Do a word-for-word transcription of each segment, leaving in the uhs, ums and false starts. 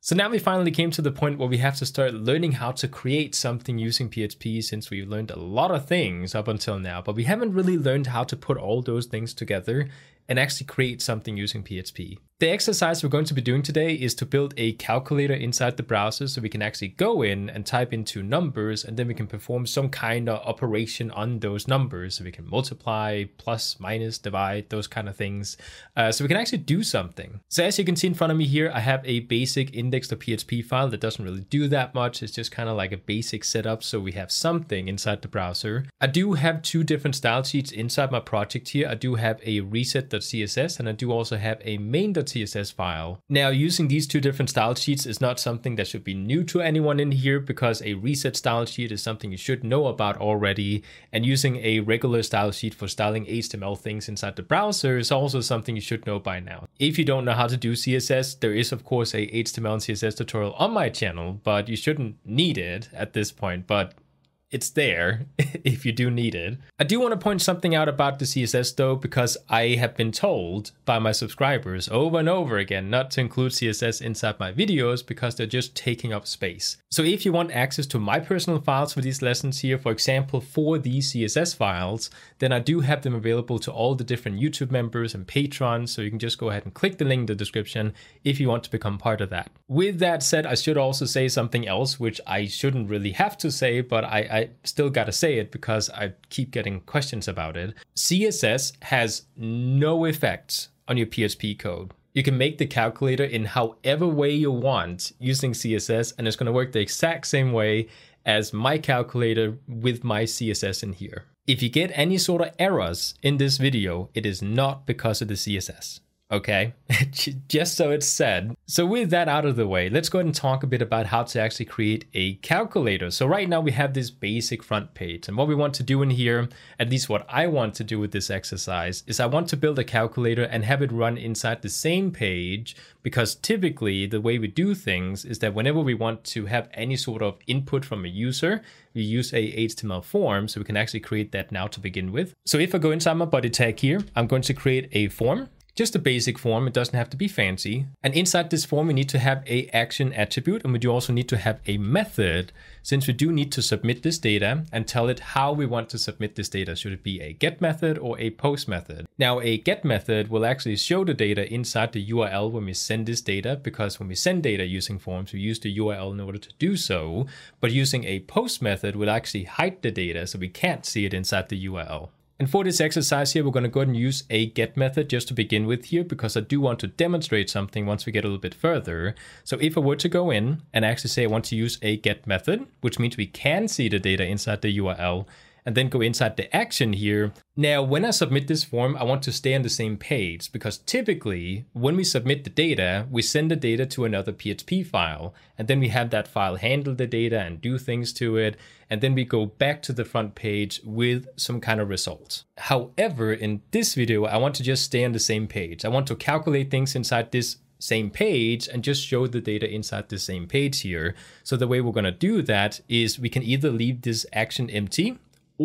So now we finally came to the point where we have to start learning how to create something using P H P, since we've learned a lot of things up until now, but we haven't really learned how to put all those things together and actually create something using P H P. The exercise we're going to be doing today is to build a calculator inside the browser so we can actually go in and type in two numbers, and then we can perform some kind of operation on those numbers. So we can multiply, plus, minus, divide, those kind of things. Uh, so we can actually do something. So as you can see in front of me here, I have a basic index.php file that doesn't really do that much. It's just kind of like a basic setup so we have something inside the browser. I do have two different style sheets inside my project here. I do have a reset.css and I do also have a main.css file. Now, using these two different style sheets is not something that should be new to anyone in here, because a reset style sheet is something you should know about already, and using a regular style sheet for styling H T M L things inside the browser is also something you should know by now. If you don't know how to do C S S, there is of course a H T M L and C S S tutorial on my channel, but you shouldn't need it at this point, but it's there if you do need it. I do want to point something out about the C S S though, because I have been told by my subscribers over and over again not to include C S S inside my videos because they're just taking up space. So if you want access to my personal files for these lessons here, for example, for these C S S files, then I do have them available to all the different YouTube members and patrons. So you can just go ahead and click the link in the description if you want to become part of that. With that said, I should also say something else, which I shouldn't really have to say, but I, I still gotta say it because I keep getting questions about it. C S S has no effect on your P H P code. You can make the calculator in however way you want using C S S, and it's gonna work the exact same way as my calculator with my C S S in here. If you get any sort of errors in this video, it is not because of the C S S. Okay, just so it's said. So with that out of the way, let's go ahead and talk a bit about how to actually create a calculator. So right now we have this basic front page, and what we want to do in here, at least what I want to do with this exercise, is I want to build a calculator and have it run inside the same page, because typically the way we do things is that whenever we want to have any sort of input from a user, we use a H T M L form, so we can actually create that now to begin with. So if I go inside my body tag here, I'm going to create a form. Just a basic form, it doesn't have to be fancy. And inside this form, we need to have a action attribute, and we do also need to have a method, since we do need to submit this data and tell it how we want to submit this data. Should it be a get method or a post method? Now, a get method will actually show the data inside the U R L when we send this data, because when we send data using forms, we use the U R L in order to do so. But using a post method will actually hide the data, so we can't see it inside the U R L. And for this exercise here, we're going to go ahead and use a get method just to begin with here, because I do want to demonstrate something once we get a little bit further. So if I were to go in and actually say I want to use a get method, which means we can see the data inside the U R L, and then go inside the action here. Now, when I submit this form, I want to stay on the same page, because typically when we submit the data, we send the data to another P H P file, and then we have that file handle the data and do things to it, and then we go back to the front page with some kind of results. However, in this video, I want to just stay on the same page. I want to calculate things inside this same page and just show the data inside the same page here. So the way we're going to do that is we can either leave this action empty,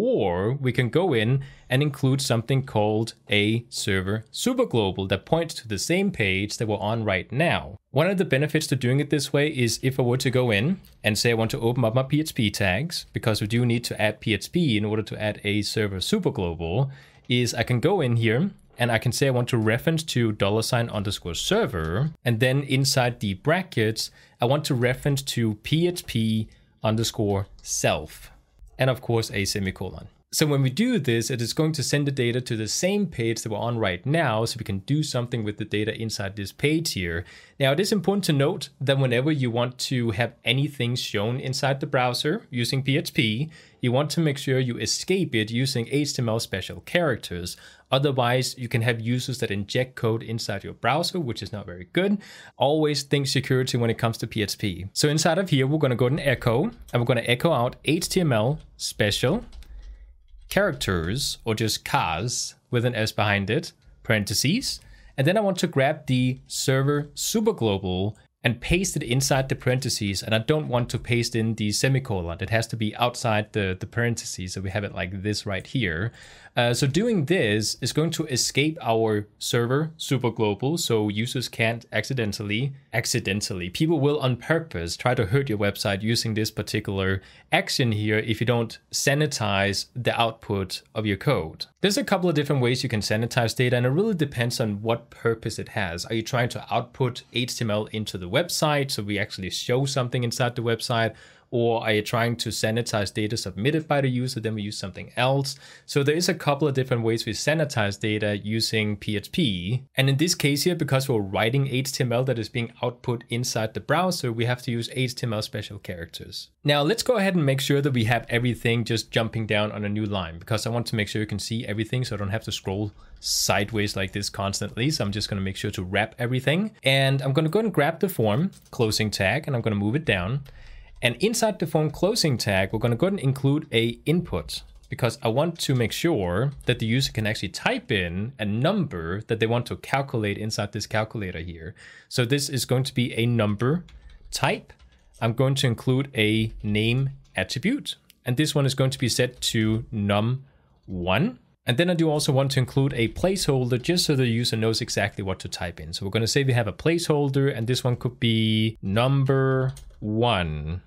or we can go in and include something called a server superglobal that points to the same page that we're on right now. One of the benefits to doing it this way is if I were to go in and say I want to open up my P H P tags, because we do need to add P H P in order to add a server superglobal, is I can go in here and I can say I want to reference to dollar sign underscore server, and then inside the brackets, I want to reference to P H P underscore self. And of course a semicolon. So when we do this, it is going to send the data to the same page that we're on right now, so we can do something with the data inside this page here. Now, it is important to note that whenever you want to have anything shown inside the browser using P H P, you want to make sure you escape it using H T M L special characters. Otherwise, you can have users that inject code inside your browser, which is not very good. Always think security when it comes to P H P. So inside of here, we're going to go and echo, and we're going to echo out H T M L special characters, or just chars with an S behind it, parentheses. And then I want to grab the server superglobal and paste it inside the parentheses. And I don't want to paste in the semicolon. It has to be outside the, the parentheses. So we have it like this right here. Uh, so doing this is going to escape our server super global. So users can't accidentally, accidentally, people will on purpose try to hurt your website using this particular action here if you don't sanitize the output of your code. There's a couple of different ways you can sanitize data, and it really depends on what purpose it has. Are you trying to output H T M L into the website so we actually show something inside the website? Or are you trying to sanitize data submitted by the user, then we use something else? So there is a couple of different ways we sanitize data using P H P. And in this case here, because we're writing H T M L that is being output inside the browser, we have to use H T M L special characters. Now let's go ahead and make sure that we have everything just jumping down on a new line, because I want to make sure you can see everything so I don't have to scroll sideways like this constantly. So I'm just going to make sure to wrap everything. And I'm going to go and grab the form closing tag, and I'm going to move it down. And inside the form closing tag, we're going to go ahead and include a input, because I want to make sure that the user can actually type in a number that they want to calculate inside this calculator here. So this is going to be a number type. I'm going to include a name attribute, and this one is going to be set to num one. And then I do also want to include a placeholder just so the user knows exactly what to type in. So we're going to say we have a placeholder, and this one could be number one.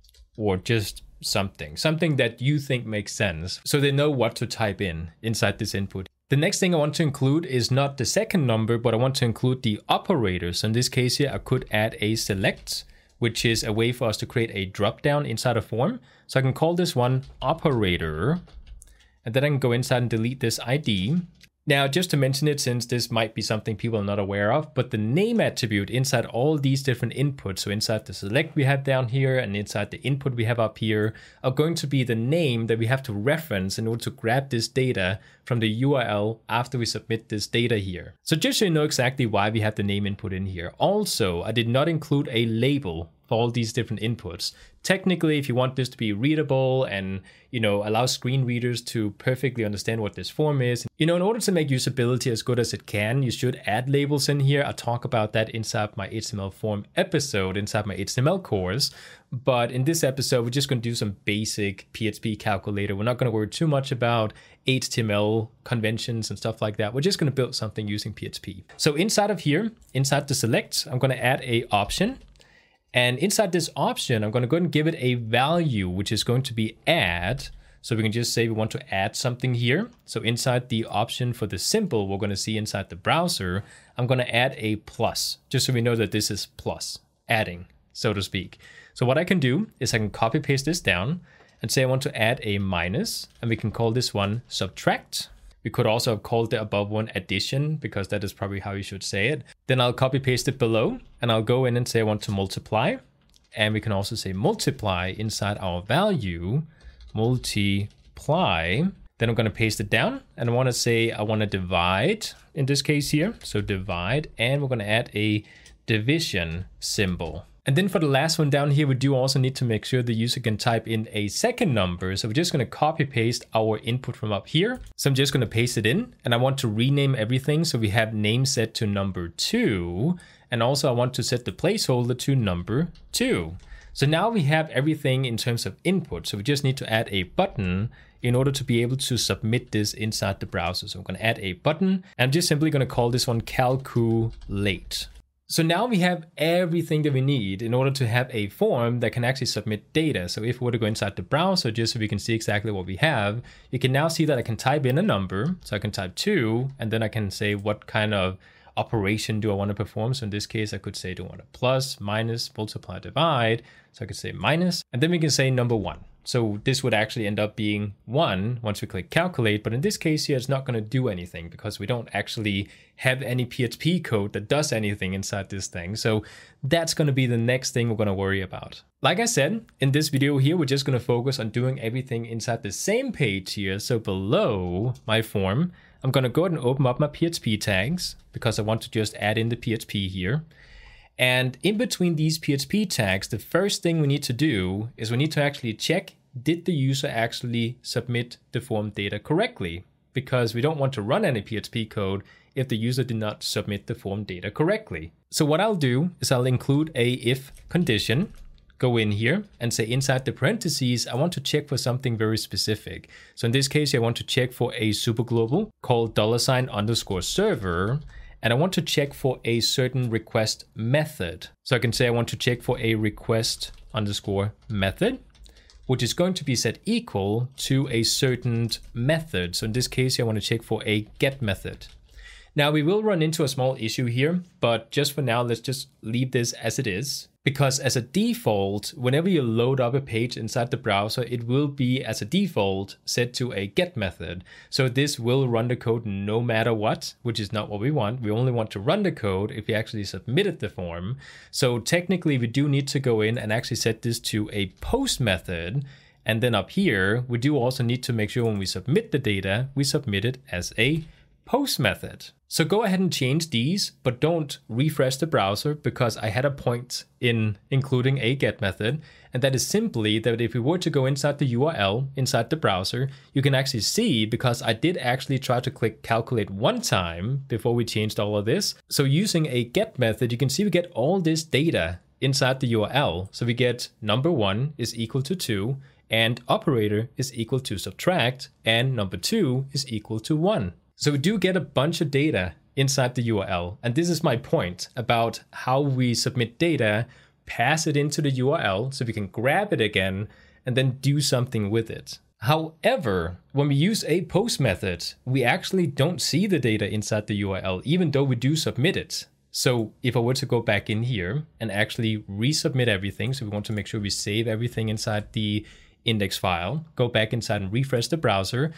Or just something, something that you think makes sense, so they know what to type in inside this input. The next thing I want to include is not the second number, but I want to include the operators. In this case here, I could add a select, which is a way for us to create a drop down inside a form. So I can call this one operator, and then I can go inside and delete this I D. Now, just to mention it, since this might be something people are not aware of, but the name attribute inside all these different inputs, so inside the select we have down here and inside the input we have up here, are going to be the name that we have to reference in order to grab this data from the U R L after we submit this data here. So just so you know exactly why we have the name input in here. Also, I did not include a label for all these different inputs. Technically, if you want this to be readable and, you know, allow screen readers to perfectly understand what this form is, you know, in order to make usability as good as it can, you should add labels in here. I talk about that inside my H T M L form episode, inside my H T M L course. But in this episode, we're just going to do some basic P H P calculator. We're not going to worry too much about H T M L conventions and stuff like that. We're just going to build something using P H P. So inside of here, inside the select, I'm going to add a option. And inside this option, I'm going to go ahead and give it a value, which is going to be add. So we can just say we want to add something here. So inside the option for the symbol, we're going to see inside the browser, I'm going to add a plus, just so we know that this is plus, adding, so to speak. So what I can do is I can copy paste this down and say I want to add a minus, and we can call this one subtract. We could also have called the above one addition, because that is probably how you should say it. Then I'll copy paste it below, and I'll go in and say I want to multiply. And we can also say multiply inside our value, multiply. Then I'm going to paste it down, and I want to say I want to divide in this case here. So divide, and we're going to add a division symbol. And then for the last one down here, we do also need to make sure the user can type in a second number. So we're just going to copy paste our input from up here. So I'm just going to paste it in, and I want to rename everything. So we have name set to number two. And also I want to set the placeholder to number two. So now we have everything in terms of input. So we just need to add a button in order to be able to submit this inside the browser. So I'm going to add a button. I'm just simply going to call this one calculate. So now we have everything that we need in order to have a form that can actually submit data. So if we were to go inside the browser, just so we can see exactly what we have, you can now see that I can type in a number. So I can type two, and then I can say what kind of operation do I want to perform. So in this case, I could say, do I want to plus, minus, multiply, divide. So I could say minus, and then we can say number one. So this would actually end up being one once we click calculate. But in this case here, it's not going to do anything because we don't actually have any P H P code that does anything inside this thing. So that's going to be the next thing we're going to worry about. Like I said, in this video here, we're just going to focus on doing everything inside the same page here. So below my form, I'm going to go ahead and open up my P H P tags because I want to just add in the P H P here. And in between these P H P tags, the first thing we need to do is we need to actually check, did the user actually submit the form data correctly? Because we don't want to run any P H P code if the user did not submit the form data correctly. So what I'll do is I'll include a if condition, go in here and say inside the parentheses, I want to check for something very specific. So in this case, I want to check for a superglobal called dollar sign underscore server. And I want to check for a certain request method. So I can say I want to check for a request underscore method, which is going to be set equal to a certain method. So in this case, I want to check for a get method. Now we will run into a small issue here, but just for now, let's just leave this as it is. Because as a default, whenever you load up a page inside the browser, it will be as a default set to a get method. So this will run the code no matter what, which is not what we want. We only want to run the code if we actually submitted the form. So technically we do need to go in and actually set this to a post method. And then up here, we do also need to make sure when we submit the data, we submit it as a post method. So go ahead and change these, but don't refresh the browser because I had a point in including a get method. And that is simply that if we were to go inside the U R L inside the browser, you can actually see because I did actually try to click calculate one time before we changed all of this. So using a get method, you can see we get all this data inside the U R L. So we get number one is equal to two and operator is equal to subtract and number two is equal to one. So we do get a bunch of data inside the U R L. And this is my point about how we submit data, pass it into the U R L so we can grab it again and then do something with it. However, when we use a post method, we actually don't see the data inside the U R L, even though we do submit it. So if I were to go back in here and actually resubmit everything, so we want to make sure we save everything inside the index file, go back inside and refresh the browser.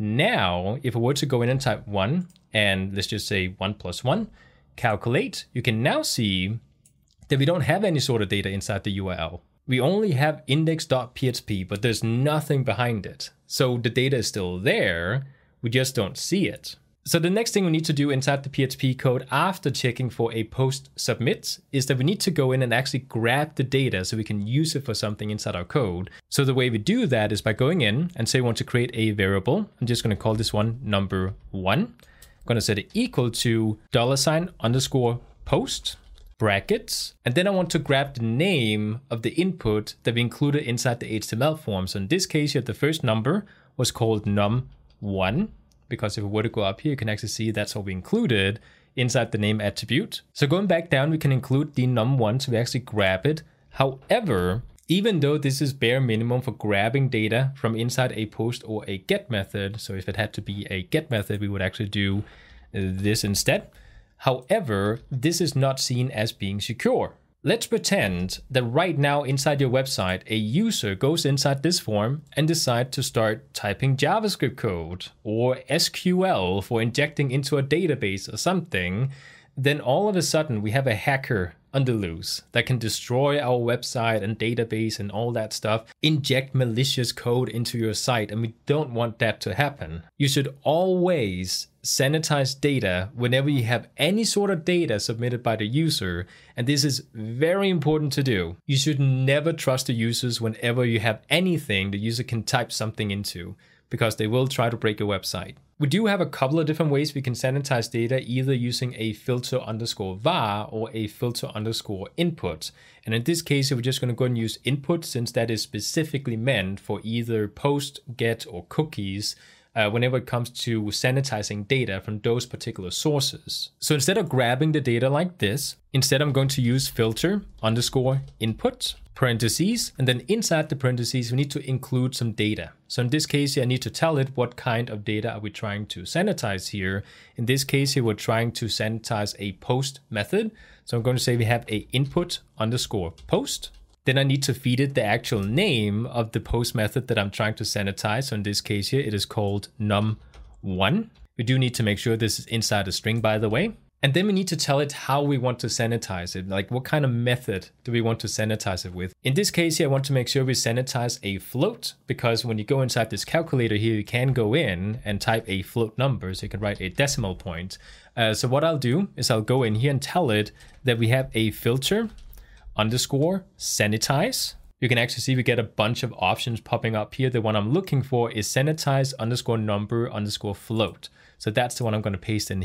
Now, if I were to go in and type one, and let's just say one plus one, calculate, you can now see that we don't have any sort of data inside the U R L. We only have index.php, but there's nothing behind it. So the data is still there, we just don't see it. So the next thing we need to do inside the P H P code after checking for a post submit is that we need to go in and actually grab the data so we can use it for something inside our code. So the way we do that is by going in and say we want to create a variable. I'm just going to call this one number one. I'm going to set it equal to dollar sign underscore post brackets. And then I want to grab the name of the input that we included inside the H T M L form. So in this case, here, the first number was called num one. Because if we were to go up here, you can actually see that's what we included inside the name attribute. So going back down, we can include the num one, so we actually grab it. However, even though this is bare minimum for grabbing data from inside a post or a get method, so if it had to be a get method, we would actually do this instead. However, this is not seen as being secure. Let's pretend that right now inside your website, a user goes inside this form and decides to start typing JavaScript code or S Q L for injecting into a database or something. Then all of a sudden we have a hacker on the loose that can destroy our website and database and all that stuff, inject malicious code into your site, and we don't want that to happen. You should always sanitize data whenever you have any sort of data submitted by the user, and this is very important to do. You should never trust the users whenever you have anything the user can type something into, because they will try to break your website. We do have a couple of different ways we can sanitize data, either using a filter underscore var or a filter underscore input. And in this case, we're just going to go and use input, since that is specifically meant for either post, get, or cookies uh, whenever it comes to sanitizing data from those particular sources. So instead of grabbing the data like this, instead I'm going to use filter underscore input, parentheses, and then inside the parentheses, we need to include some data. So in this case, I need to tell it what kind of data are we trying to sanitize here. In this case here, we're trying to sanitize a post method. So I'm going to say we have a input underscore post. Then I need to feed it the actual name of the post method that I'm trying to sanitize. So in this case here, it is called num one. We do need to make sure this is inside a string, by the way. And then we need to tell it how we want to sanitize it, like what kind of method do we want to sanitize it with. In this case here, I want to make sure we sanitize a float, because when you go inside this calculator here, you can go in and type a float number, so you can write a decimal point. Uh, so what I'll do is I'll go in here and tell it that we have a filter underscore sanitize. You can actually see we get a bunch of options popping up here. The one I'm looking for is sanitize underscore number underscore float. So that's the one I'm going to paste in here.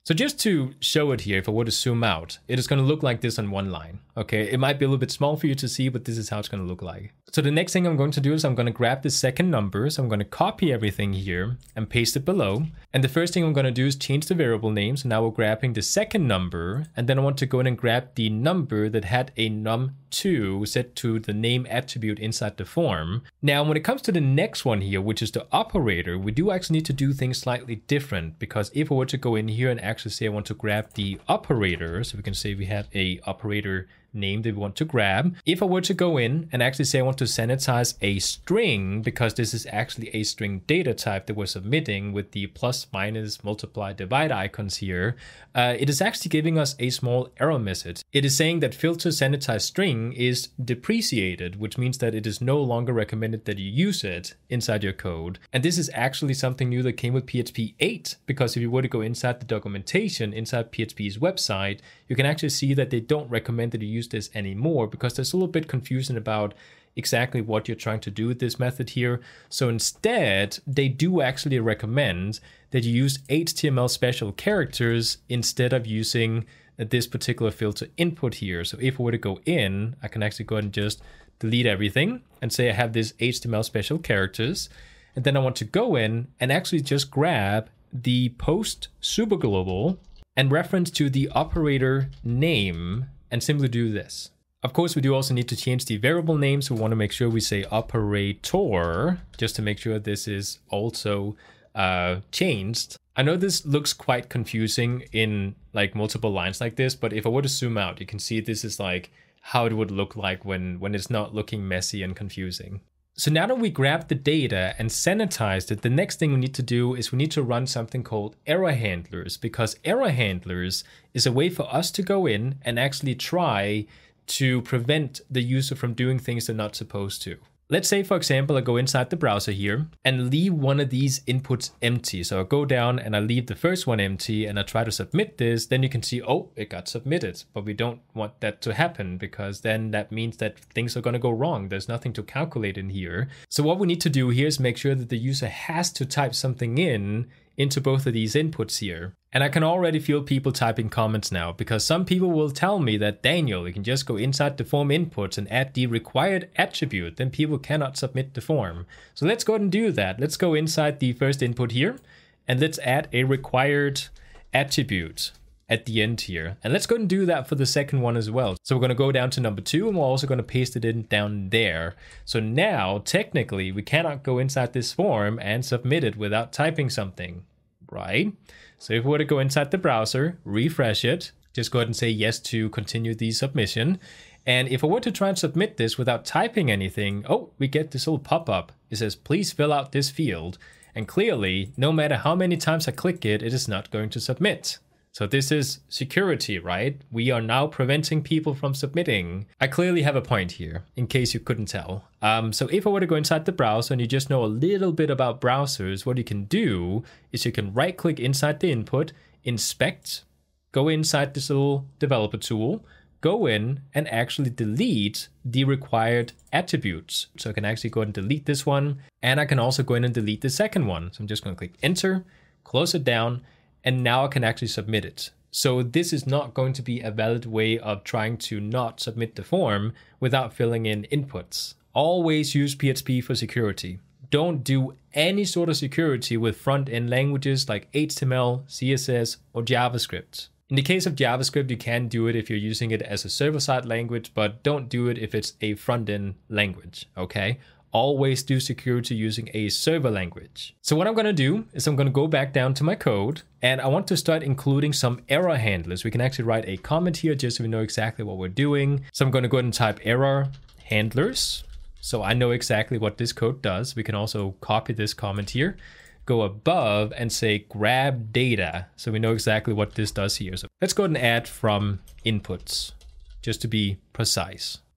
So just to show it here, if I were to zoom out, it is going to look like this on one line. Okay, it might be a little bit small for you to see, but this is how it's going to look like. So the next thing I'm going to do is I'm going to grab the second number. So I'm going to copy everything here and paste it below. And the first thing I'm going to do is change the variable name. So now we're grabbing the second number. And then I want to go in and grab the number that had a num two set to the name attribute inside the form. Now, when it comes to the next one here, which is the operator, we do actually need to do things slightly different, because if I were to go in here and actually say I want to grab the operator, so we can say we have a operator name that we want to grab. If I were to go in and actually say I want to sanitize a string, because this is actually a string data type that we're submitting with the plus, minus, multiply, divide icons here, uh, it is actually giving us a small error message. It is saying that filter sanitize string is depreciated, which means that it is no longer recommended that you use it inside your code. And this is actually something new that came with P H P eight, because if you were to go inside the documentation, inside P H P's website, you can actually see that they don't recommend that you use this anymore, because there's a little bit confusion about exactly what you're trying to do with this method here. So instead, they do actually recommend that you use H T M L special characters instead of using this particular filter input here. So if I were to go in, I can actually go ahead and just delete everything and say I have this H T M L special characters. And then I want to go in and actually just grab the post superglobal and reference to the operator name and simply do this. Of course, we do also need to change the variable name. So we want to make sure we say operator, just to make sure this is also uh, changed. I know this looks quite confusing in like multiple lines like this, but if I were to zoom out, you can see this is like how it would look like when, when it's not looking messy and confusing. So now that we grabbed the data and sanitized it, the next thing we need to do is we need to run something called error handlers, because error handlers is a way for us to go in and actually try to prevent the user from doing things they're not supposed to. Let's say, for example, I go inside the browser here and leave one of these inputs empty. So I go down and I leave the first one empty and I try to submit this. Then you can see, oh, it got submitted. But we don't want that to happen, because then that means that things are going to go wrong. There's nothing to calculate in here. So what we need to do here is make sure that the user has to type something in into both of these inputs here. And I can already feel people typing comments now, because some people will tell me that, Daniel, you can just go inside the form inputs and add the required attribute, then people cannot submit the form. So let's go ahead and do that. Let's go inside the first input here and let's add a required attribute at the end here. And let's go ahead and do that for the second one as well. So we're going to go down to number two and we're also going to paste it in down there. So now technically we cannot go inside this form and submit it without typing something, right? So if we were to go inside the browser, refresh it, just go ahead and say yes to continue the submission. And if I were to try and submit this without typing anything, oh, we get this little pop-up. It says, please fill out this field. And clearly, no matter how many times I click it, it is not going to submit. So this is security, right? We are now preventing people from submitting. I clearly have a point here, in case you couldn't tell. Um, so if I were to go inside the browser and you just know a little bit about browsers, what you can do is you can right click inside the input, inspect, go inside this little developer tool, go in and actually delete the required attributes. So I can actually go ahead and delete this one, and I can also go in and delete the second one. So I'm just going to click enter, close it down, and now I can actually submit it. So this is not going to be a valid way of trying to not submit the form without filling in inputs. Always use P H P for security. Don't do any sort of security with front-end languages like H T M L, C S S, or JavaScript. In the case of JavaScript, you can do it if you're using it as a server-side language, but don't do it if it's a front-end language, okay? Always do security using a server language. So what I'm going to do is I'm going to go back down to my code, and I want to start including some error handlers. We can actually write a comment here just so we know exactly what we're doing. So I'm going to go ahead and type error handlers. So I know exactly what this code does. We can also copy this comment here, go above and say grab data. So we know exactly what this does here. So let's go ahead and add from inputs, just to be precise.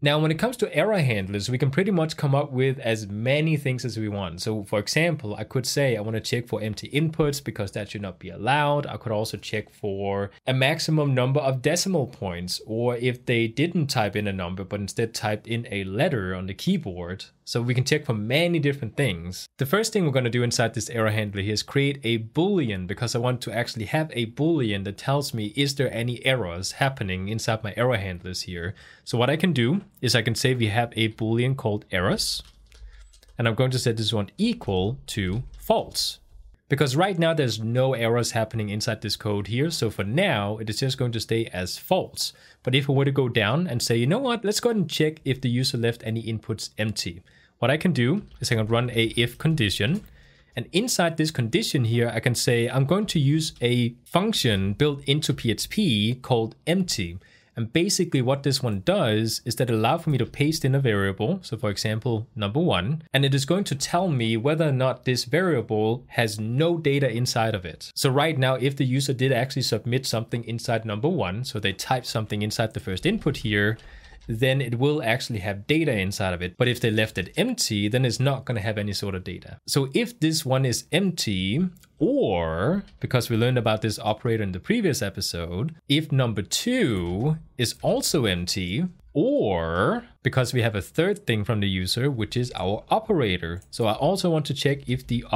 Now, when it comes to error handlers, we can pretty much come up with as many things as we want. So for example, I could say I want to check for empty inputs because that should not be allowed. I could also check for a maximum number of decimal points, or if they didn't type in a number, but instead typed in a letter on the keyboard. So we can check for many different things. The first thing we're going to do inside this error handler here is create a boolean, because I want to actually have a boolean that tells me, is there any errors happening inside my error handlers here? So what I can do is I can say we have a boolean called errors, and I'm going to set this one equal to false. Because right now there's no errors happening inside this code here. So for now, it is just going to stay as false. But if I were to go down and say, you know what, let's go ahead and check if the user left any inputs empty. What I can do is I can run a if condition. And inside this condition here, I can say I'm going to use a function built into P H P called empty. And basically what this one does is that it allows for me to paste in a variable. So for example, number one, and it is going to tell me whether or not this variable has no data inside of it. So right now, if the user did actually submit something inside number one, so they type something inside the first input here, then it will actually have data inside of it. But if they left it empty, then it's not going to have any sort of data. So if this one is empty, or because we learned about this operator in the previous episode, if number two is also empty, or because we have a third thing from the user, which is our operator. So I also want to check if the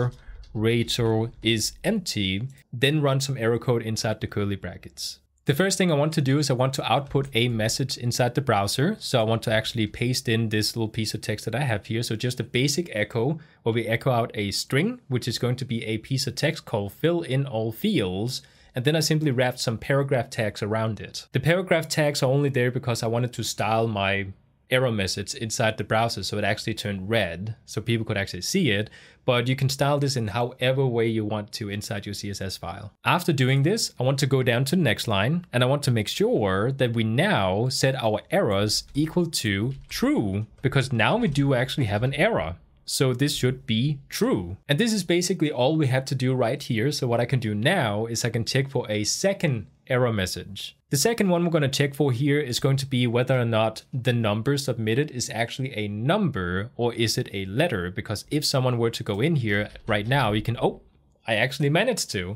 operator is empty, then run some error code inside the curly brackets. The first thing I want to do is I want to output a message inside the browser. So I want to actually paste in this little piece of text that I have here. So just a basic echo where we echo out a string, which is going to be a piece of text called fill in all fields. And then I simply wrapped some paragraph tags around it. The paragraph tags are only there because I wanted to style my error message inside the browser so it actually turned red so people could actually see it. But you can style this in however way you want to inside your C S S file. After doing this, I want to go down to the next line, and I want to make sure that we now set our errors equal to true, because now we do actually have an error. So this should be true. And this is basically all we had to do right here. So what I can do now is I can check for a second error message. The second one we're going to check for here is going to be whether or not the number submitted is actually a number or is it a letter. Because if someone were to go in here right now, you can, oh, I actually managed to.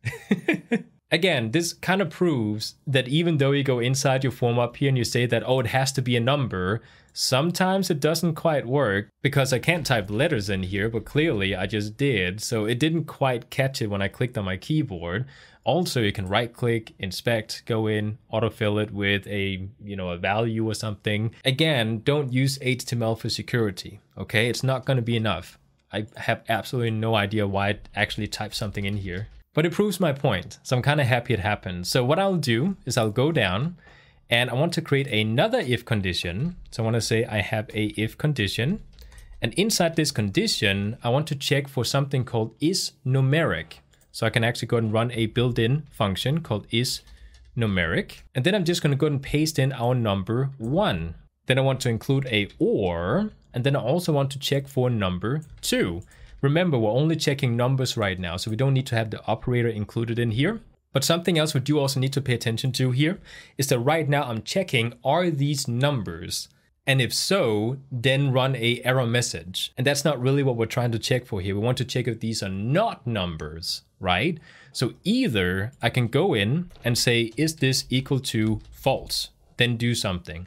Again, this kind of proves that even though you go inside your form up here and you say that, oh, it has to be a number, sometimes it doesn't quite work because I can't type letters in here, but clearly I just did. So it didn't quite catch it when I clicked on my keyboard. Also, you can right click, inspect, go in, autofill it with a, you know, a value or something. Again, don't use H T M L for security, okay? It's not going to be enough. I have absolutely no idea why it actually typed something in here. But it proves my point, so I'm kind of happy it happened. So what I'll do is I'll go down and I want to create another if condition. So I want to say I have a if condition. And inside this condition, I want to check for something called isNumeric. So I can actually go and run a built-in function called isNumeric. And then I'm just going to go and paste in our number one. Then I want to include a or, and then I also want to check for number two. Remember, we're only checking numbers right now, so we don't need to have the operator included in here. But something else we do also need to pay attention to here is that right now I'm checking, are these numbers? And if so, then run a error message. And that's not really what we're trying to check for here. We want to check if these are not numbers, right? So either I can go in and say, is this equal to false? Then do something.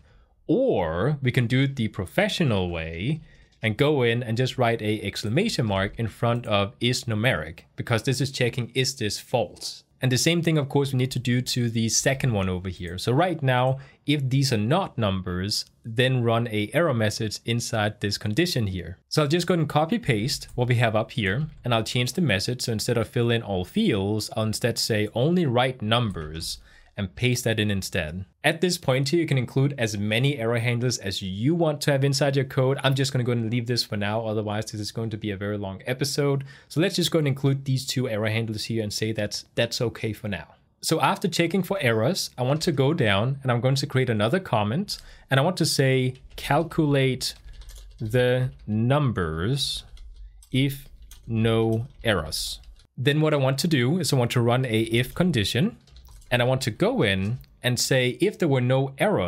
Or we can do it the professional way and go in and just write a exclamation mark in front of isNumeric, because this is checking, is this false? And the same thing, of course, we need to do to the second one over here. So right now, if these are not numbers, then run a error message inside this condition here. So I'll just go and copy paste what we have up here, and I'll change the message. So instead of fill in all fields, I'll instead say only write numbers and paste that in instead. At this point here, you can include as many error handlers as you want to have inside your code. I'm just gonna go and leave this for now, otherwise this is going to be a very long episode. So let's just go and include these two error handlers here and say that's, that's okay for now. So after checking for errors, I want to go down and I'm going to create another comment, and I want to say calculate the numbers if no errors. Then what I want to do is I want to run a if condition, and I want to go in and say, if there were no errors,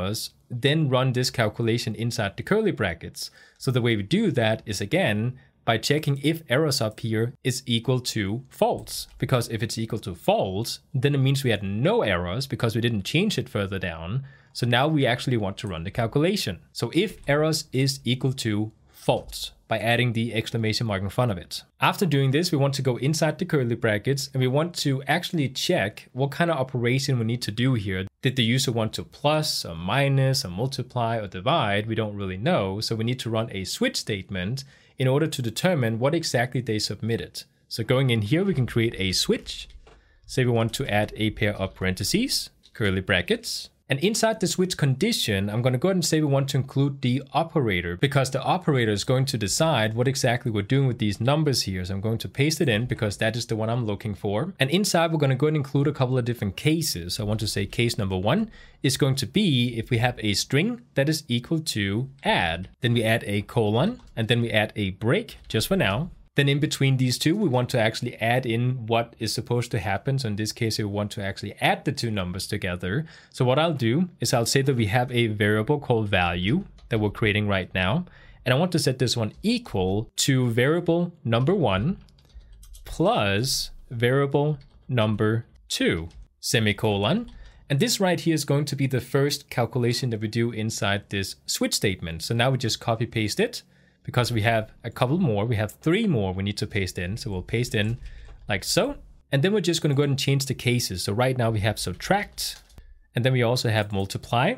then run this calculation inside the curly brackets. So the way we do that is, again, by checking if errors up here is equal to false. Because if it's equal to false, then it means we had no errors because we didn't change it further down. So now we actually want to run the calculation. So if errors is equal to false, by adding the exclamation mark in front of it. After doing this, we want to go inside the curly brackets and we want to actually check what kind of operation we need to do here. Did the user want to plus or minus or multiply or divide? We don't really know. So we need to run a switch statement in order to determine what exactly they submitted. So going in here, we can create a switch. Say we want to add a pair of parentheses, curly brackets. And inside the switch condition, I'm going to go ahead and say we want to include the operator because the operator is going to decide what exactly we're doing with these numbers here. So I'm going to paste it in because that is the one I'm looking for. And inside, we're going to go ahead and include a couple of different cases. So I want to say case number one is going to be if we have a string that is equal to add. Then we add a colon and then we add a break just for now. Then in between these two, we want to actually add in what is supposed to happen. So in this case, we want to actually add the two numbers together. So what I'll do is I'll say that we have a variable called value that we're creating right now. And I want to set this one equal to variable number one plus variable number two, semicolon. And this right here is going to be the first calculation that we do inside this switch statement. So now we just copy paste it. Because we have a couple more, we have three more we need to paste in. So we'll paste in like so. And then we're just going to go ahead and change the cases. So right now we have subtract. And then we also have multiply.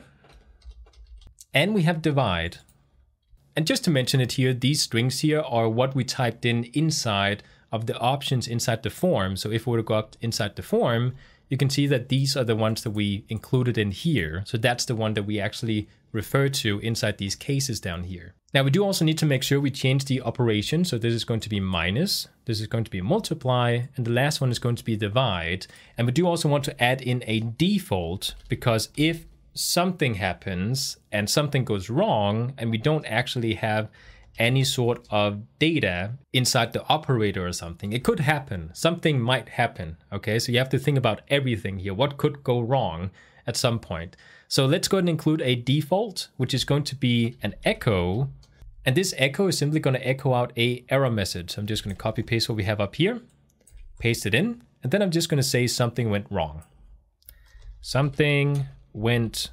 And we have divide. And just to mention it here, these strings here are what we typed in inside of the options inside the form. So if we were to go up inside the form, you can see that these are the ones that we included in here. So that's the one that we actually refer to inside these cases down here. Now we do also need to make sure we change the operation. So this is going to be minus, this is going to be multiply, and the last one is going to be divide. And we do also want to add in a default because if something happens and something goes wrong and we don't actually have any sort of data inside the operator or something, it could happen. Something might happen, okay? So you have to think about everything here. What could go wrong at some point? So let's go ahead and include a default, which is going to be an echo. And this echo is simply going to echo out a error message. I'm just going to copy paste what we have up here, paste it in, and then I'm just going to say something went wrong. Something went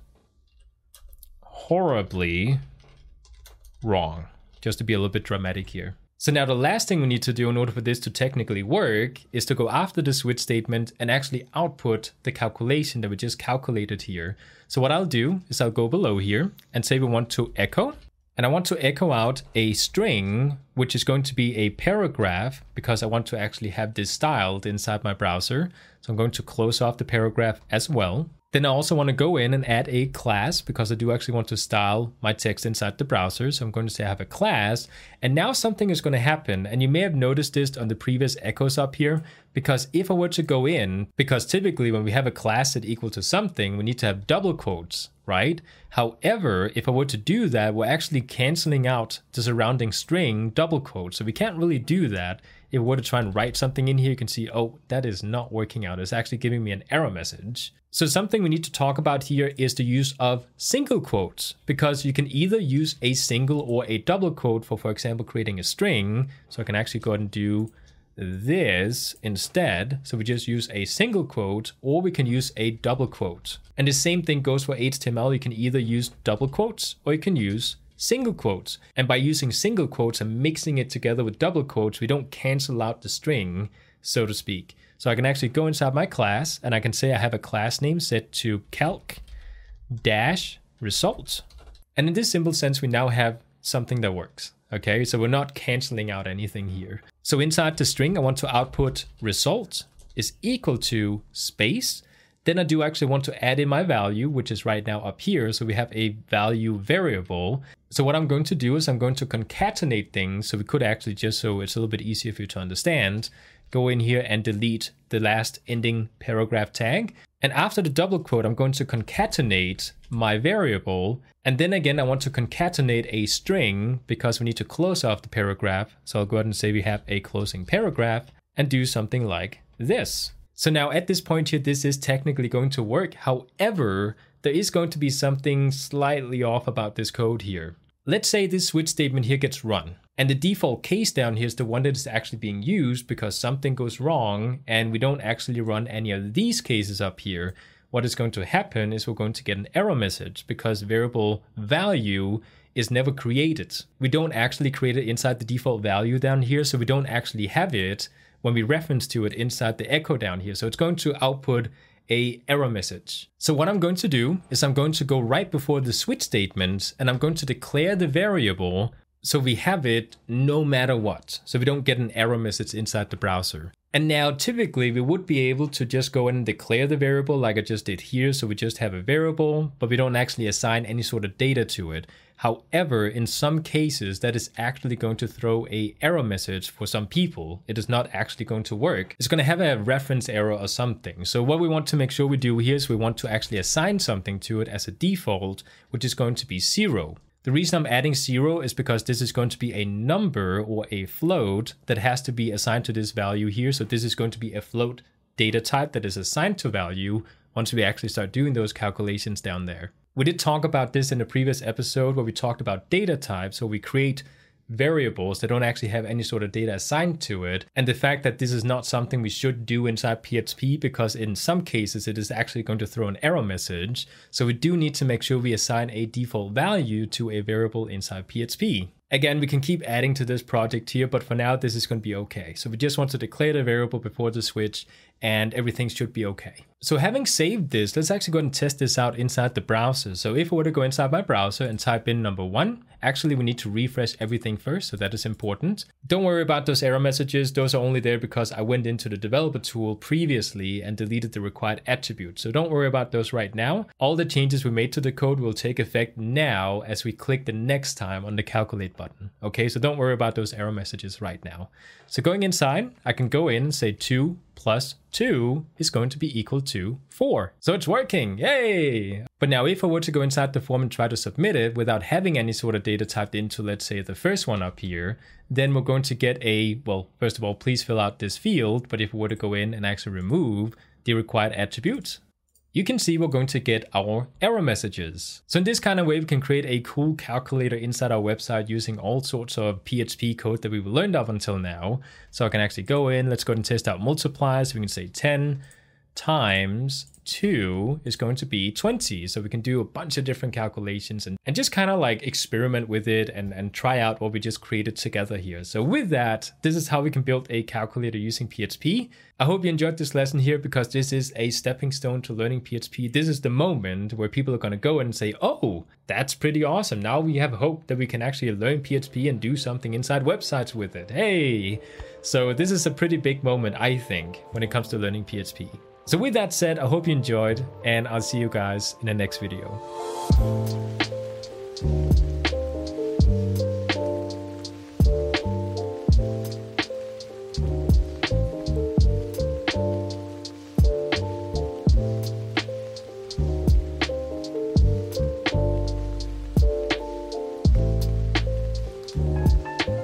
horribly wrong, just to be a little bit dramatic here. So now the last thing we need to do in order for this to technically work is to go after the switch statement and actually output the calculation that we just calculated here. So what I'll do is I'll go below here and say we want to echo. And I want to echo out a string, which is going to be a paragraph because I want to actually have this styled inside my browser. So I'm going to close off the paragraph as well. Then I also want to go in and add a class because I do actually want to style my text inside the browser. So I'm going to say I have a class, and now something is going to happen. And you may have noticed this on the previous echoes up here, because if I were to go in, because typically when we have a class that equal to something, we need to have double quotes, right? However, if I were to do that, we're actually canceling out the surrounding string double quotes. So we can't really do that. If we were to try and write something in here, you can see, oh, that is not working out. It's actually giving me an error message. So something we need to talk about here is the use of single quotes, because you can either use a single or a double quote for, for example, creating a string. So I can actually go ahead and do this instead. So we just use a single quote, or we can use a double quote. And the same thing goes for H T M L. You can either use double quotes or you can use single quotes. And by using single quotes and mixing it together with double quotes, we don't cancel out the string, so to speak. So I can actually go inside my class and I can say I have a class name set to calc dash results. And in this simple sense, we now have something that works. Okay, so we're not canceling out anything here. So inside the string, I want to output result is equal to space. Then I do actually want to add in my value, which is right now up here. So we have a value variable. So what I'm going to do is I'm going to concatenate things. So we could actually, just so it's a little bit easier for you to understand, go in here and delete the last ending paragraph tag. And after the double quote, I'm going to concatenate my variable. And then again, I want to concatenate a string because we need to close off the paragraph. So I'll go ahead and say we have a closing paragraph and do something like this. So now at this point here, this is technically going to work. However, there is going to be something slightly off about this code here. Let's say this switch statement here gets run, and the default case down here is the one that is actually being used because something goes wrong and we don't actually run any of these cases up here. What is going to happen is we're going to get an error message because variable value is never created. We don't actually create it inside the default value down here, so we don't actually have it when we reference to it inside the echo down here. So it's going to output a error message. So what I'm going to do is I'm going to go right before the switch statement and I'm going to declare the variable so we have it no matter what. So we don't get an error message inside the browser. And now typically we would be able to just go in and declare the variable like I just did here. So we just have a variable, but we don't actually assign any sort of data to it. However, in some cases, that is actually going to throw a error message for some people. It is not actually going to work. It's going to have a reference error or something. So what we want to make sure we do here is we want to actually assign something to it as a default, which is going to be zero. The reason I'm adding zero is because this is going to be a number or a float that has to be assigned to this value here. So this is going to be a float data type that is assigned to value once we actually start doing those calculations down there. We did talk about this in a previous episode where we talked about data types. So we create variables that don't actually have any sort of data assigned to it. And the fact that this is not something we should do inside P H P because in some cases it is actually going to throw an error message. So we do need to make sure we assign a default value to a variable inside P H P. Again, we can keep adding to this project here, but for now this is going to be okay. So we just want to declare the variable before the switch and everything should be okay. So having saved this, let's actually go and test this out inside the browser. So if I were to go inside my browser and type in number one, actually we need to refresh everything first, so that is important. Don't worry about those error messages. Those are only there because I went into the developer tool previously and deleted the required attribute. So don't worry about those right now. All the changes we made to the code will take effect now as we click the next time on the calculate button. Okay, so don't worry about those error messages right now. So going inside, I can go in and say two plus two is going to be equal to four. So it's working, yay! But now if I were to go inside the form and try to submit it without having any sort of data typed into, let's say, the first one up here, then we're going to get a, well, first of all, please fill out this field. But if we were to go in and actually remove the required attributes, you can see we're going to get our error messages. So in this kind of way, we can create a cool calculator inside our website using all sorts of P H P code that we've learned up until now. So I can actually go in, let's go ahead and test out multiplies. We can say ten times two is going to be twenty. So we can do a bunch of different calculations and, and just kind of like experiment with it and, and try out what we just created together here. So with that, this is how we can build a calculator using P H P. I hope you enjoyed this lesson here because this is a stepping stone to learning P H P. This is the moment where people are going to go and say, oh, that's pretty awesome. Now we have hope that we can actually learn P H P and do something inside websites with it. Hey, so this is a pretty big moment, I think, when it comes to learning P H P. So with that said, I hope you enjoyed and I'll see you guys in the next video.